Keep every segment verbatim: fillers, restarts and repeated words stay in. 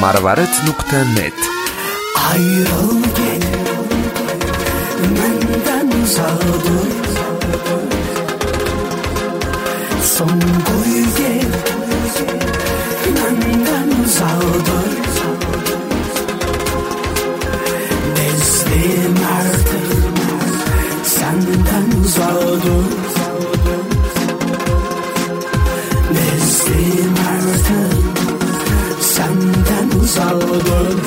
marvarid nokta net. Ayrıl gel, benden uzak dur. Son koy gel, benden uzak dur. Bezdim artık, senden uzak dur. Bezdim artık, senden uzak dur.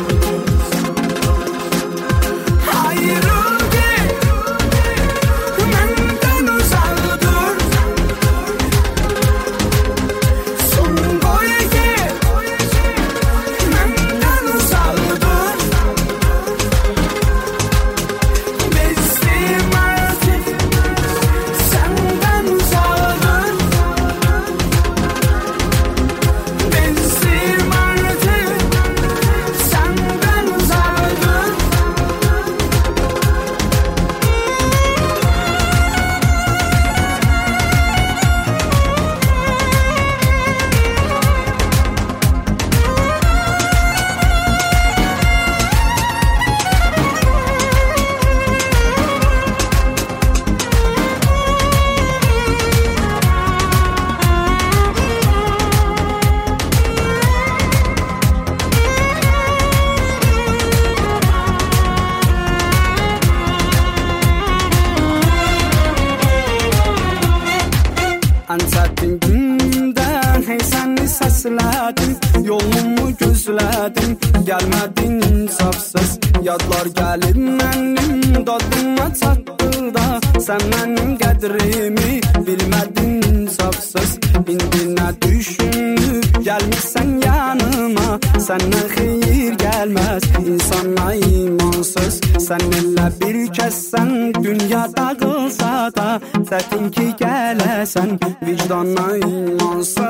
Ansattın günden, hey seni sesledin, yolumu gözledin, gelmedin insafsız. Yadlar gelip benim dadıma çattı da, sen benim qədrimi bilmedin insafsız. İndi ne düşünüp gelmişsen yanıma, senden hayır gelmez insana imansız. Seninle bir kez sen dünya dağılsa da, çətin ki gələsən vicdanla imansız.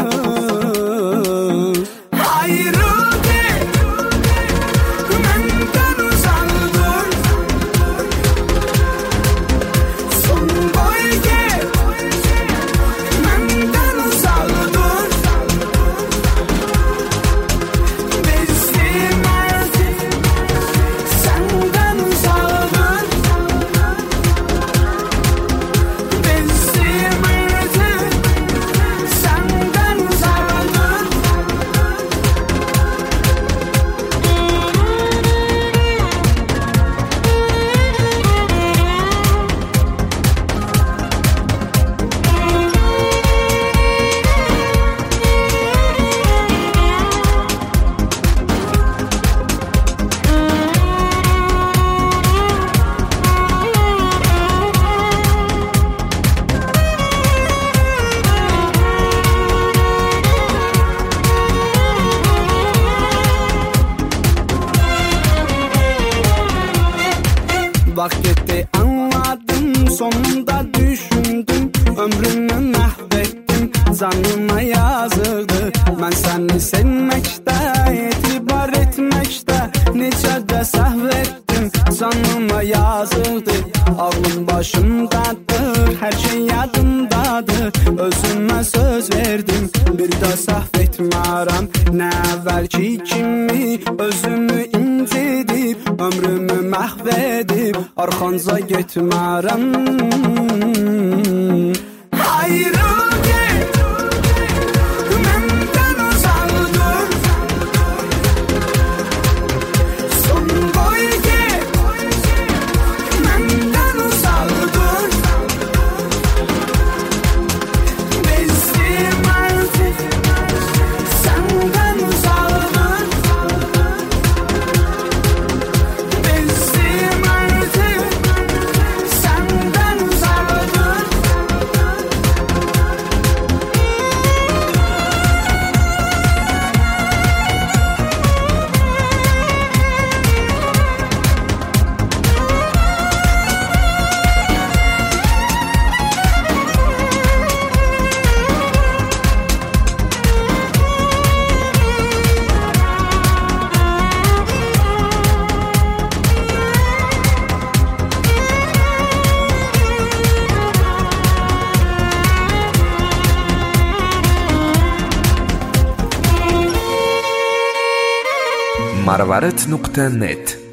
Ayrıl gel, benden uzak dur. Son boy gel, benden uzak dur. Bezdim artık, senden uzak dur. Bezdim artık, senden uzak dur. Vakti anladım, sonunda düşündüm, ömrümü mahvettim, canıma yazıktı. Ben seni sevmekte, etibar etmekte, necə də səhv ettim, canıma yazıktı. Ağlım başımdadır, her şey yadımdadır, özüme söz verdim, bir də səhv etmərəm. Nə əvvəlki kimi özümü incidib, ömrümü mahvedib, arxanca getmərəm. Ayrıl gel, benden uzak dur. Son boy gel, benden uzak dur. Bezdim artık, senden uzak dur. Bezdim artık, senden uzak dur. marvarid nuqta net.